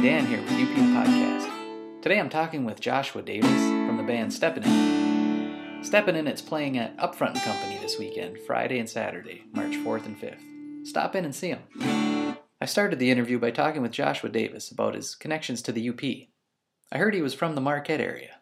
Dan here with UP Podcast. Today I'm talking with Joshua Davis from the band Steppin' In It. Steppin' In It's playing at Upfront & Company this weekend, Friday and Saturday, March 4th and 5th. Stop in and see them. I started the interview by talking with Joshua Davis about his connections to the UP. I heard he was from the Marquette area.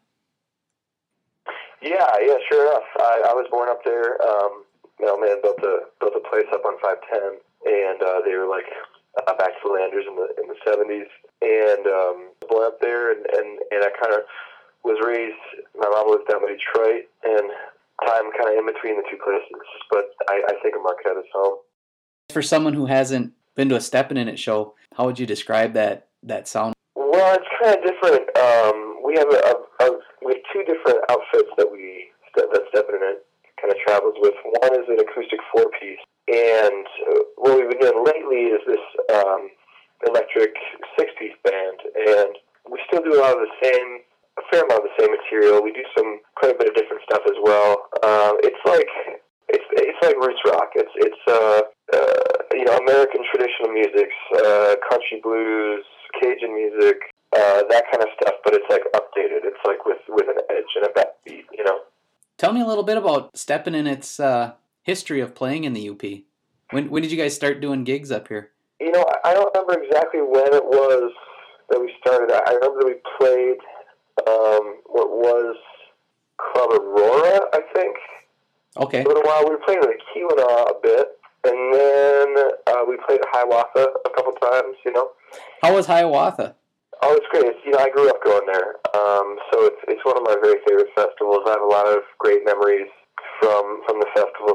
Yeah, sure enough. I was born up there. Man built a place up on 510, and they were like back to Landers in the 70s. And born up there, and I kind of was raised. My mom lived down by Detroit, and time kind of in between the two places. But I think of Marquette as home. For someone who hasn't been to a Steppin' In It show, how would you describe that sound? Well, it's kind of different. We have we have two different outfits that Steppin' In It kind of travels with. One is an acoustic 4-piece, and what we've been doing lately is this electric 6-piece band, and we still do a fair amount of the same material. We do quite a bit of different stuff as well. It's like roots rock. It's American traditional music, country blues, Cajun music, that kind of stuff. But it's like updated. It's like with an edge and a backbeat. Tell me a little bit about Steppin' In It's history of playing in the UP. When did you guys start doing gigs up here? I don't remember exactly when it was that we started. I remember that we played what was Club Aurora, I think. Okay. For a little while. We were playing with Keweenaw a bit, and then we played at Hiawatha a couple times, How was Hiawatha? Oh, it's great. I grew up going there, so it's one of my very favorite festivals. I have a lot of great memories from the festivals.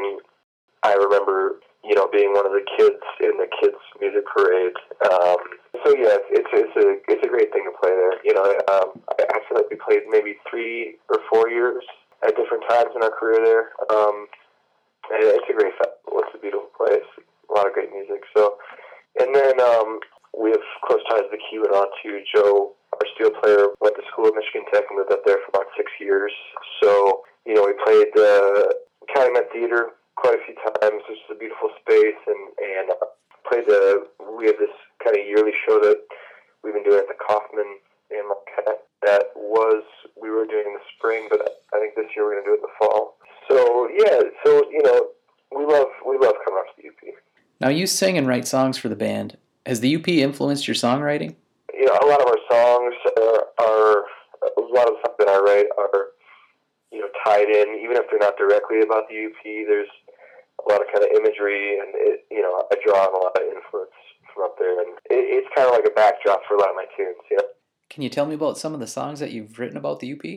I remember, being one of the kids in the kids' music parade. So yeah, it's a great thing to play there. I feel like we played maybe 3 or 4 years at different times in our career there. And it's a great festival. It's a beautiful place. A lot of great music. So, and then we have close ties to Keweenaw too. Joe, our steel player, went to school at Michigan Tech and lived up there for about 6 years. So, we played the Calumet Theater quite a few times. It's just a beautiful space, and we have this kind of yearly show that we've been doing at the Kaufman in Marquette. We were doing in the spring, but I think this year we're going to do it in the fall. So yeah, we love coming up to the UP. Now you sing and write songs for the band. Has the UP influenced your songwriting? A lot of our songs are a lot of the songs that I write are tied in, even if they're not directly about the UP. There's a lot of kind of imagery, and I draw on a lot of influence from up there, and it's kind of like a backdrop for a lot of my tunes. Can you tell me about some of the songs that you've written about the UP?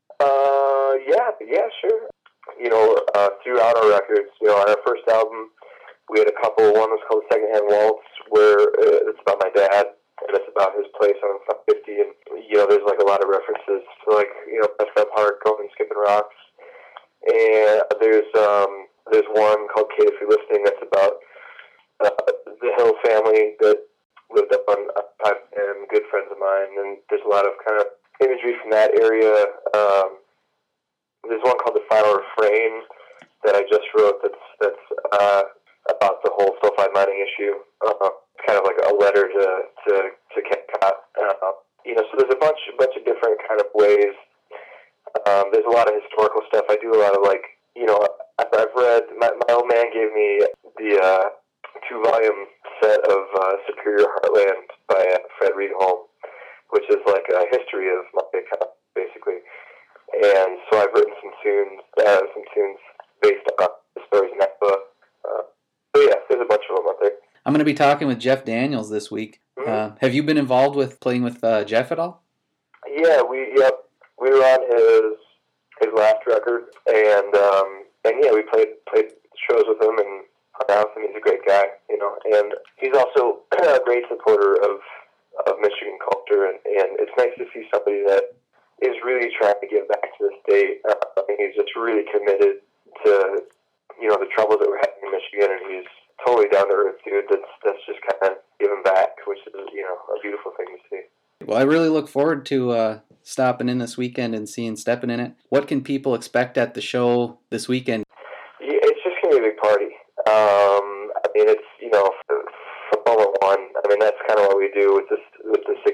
Yeah, sure. Throughout our records, on our first album, we had a couple. One was called Secondhand Waltz, where it's about my dad, and it's about his place on 50, and there's like a lot of references to Pressed Up Heart, Going Skipping Rocks, and there's one called Kate If You're Listening that's about the Hill family that lived up on and good friends of mine, and there's a lot of kind of imagery from that area. There's one called The Final Refrain that I just wrote that's about the whole sulfide mining issue. Kind of like a letter to Kent. So there's a bunch of different kind of ways. There's a lot of historical stuff. I do a lot of I've read. My old man gave me the 2-volume set of Superior Heartland by Fred Reedholm, which is like a history of Marquette, basically. And so I've written some tunes based on the stories in that book. So yeah, there's a bunch of them out there. I'm going to be talking with Jeff Daniels this week. Mm-hmm. Have you been involved with playing with Jeff at all? Yeah, we were on his last record, and yeah, we played shows with him and hung out with him. He's a great guy, and he's also a great supporter of Michigan culture, and it's nice to see somebody that is really trying to give back to the state. He's just really committed to the troubles that we're having in Michigan, and he's totally down to earth dude. That's just kind of giving back, which is a beautiful thing to see. Well, I really look forward to stopping in this weekend and seeing Steppin' In It. What can people expect at the show this weekend? Yeah, it's just gonna be a big party. It's for Formula One. That's kind of what we do with the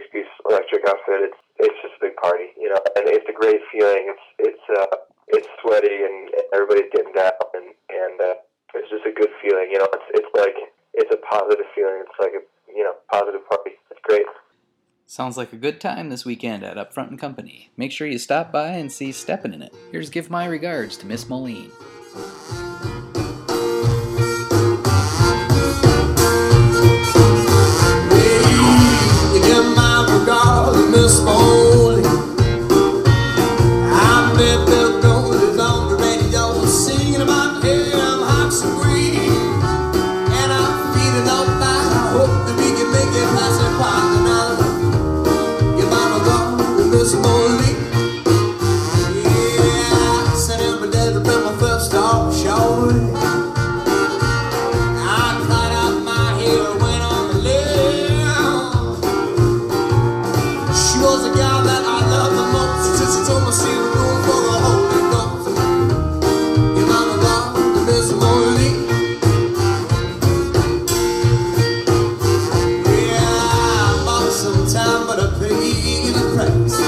music outfit, it's just a big party, you know, and it's a great feeling. It's sweaty and everybody's getting down, and it's just a good feeling, you know. It's like it's a positive feeling. It's like a positive party. It's great. Sounds like a good time this weekend at Upfront and Company. Make sure you stop by and see Steppin' in It. Here's Give My Regards to Miss Moline. Give my regards to Miss Moline. I bet Bill Gold is on the radio singing about him, hops and green. And I'm feeling all night. I hope that we can make it nice and quiet tonight. Miss Moline, yeah, I sent him a letter from my first dog show. I cut out my hair and went on the limb. She was the gal that I loved the most. She told me she was room for the Holy Ghost. Your mama gone to Miss Moline. Yeah, I bought some time, but I paid the price.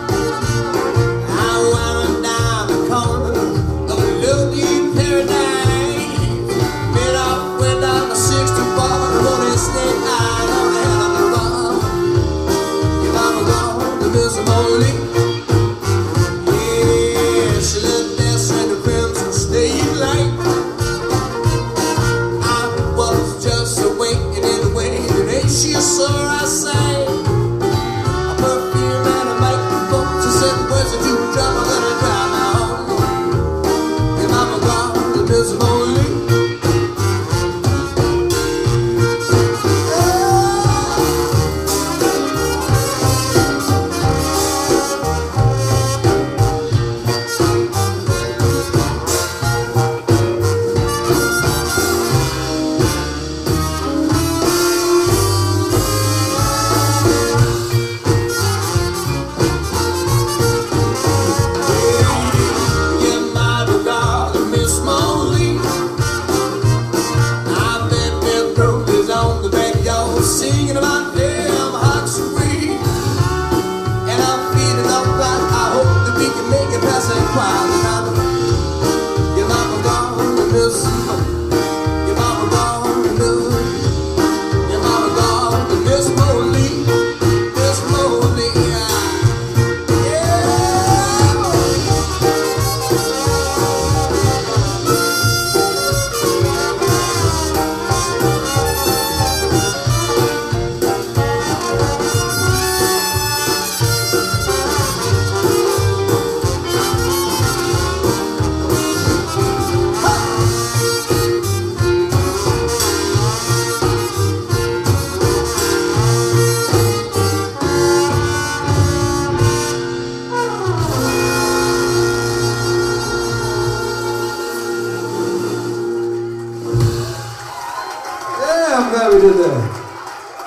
I'm glad we did that.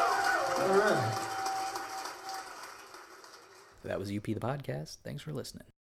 All right. That was UP the Podcast. Thanks for listening.